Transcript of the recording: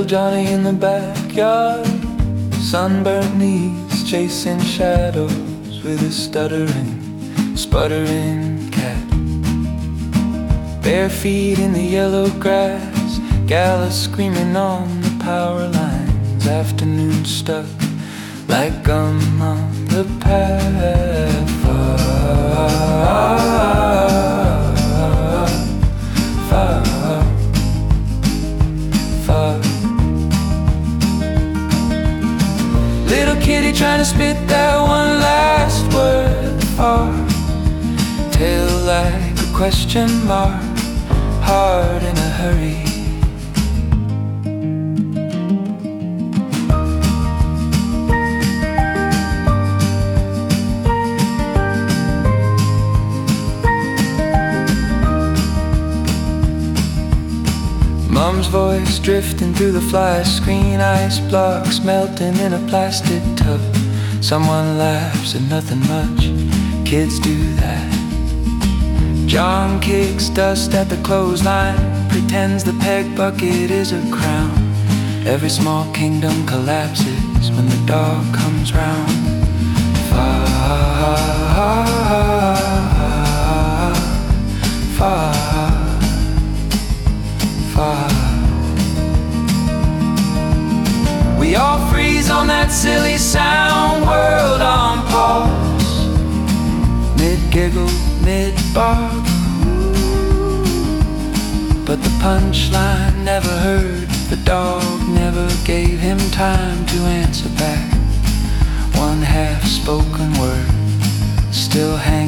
Little Johnny in the backyard, sunburnt knees chasing shadows with his stuttering, sputtering cat. Bare feet in the yellow grass, Gallus screaming on the power lines. Afternoon stuck like gum on the path. Far, far. Little kitty trying to spit that one last word. Far, tail like a question mark, heart in a hurry. Mom's voice drifting through the fly screen, ice blocks melting in a plastic tub. Someone laughs at nothing much, kids do that. John kicks dust at the clothesline, pretends the peg bucket is a crown. Every small kingdom collapses when the dog comes round. Far, far, far. We all freeze on that silly sound, world on pause, mid-giggle, mid-bark. But the punchline never heard, the dog never gave him time to answer back. One half-spoken word still hangs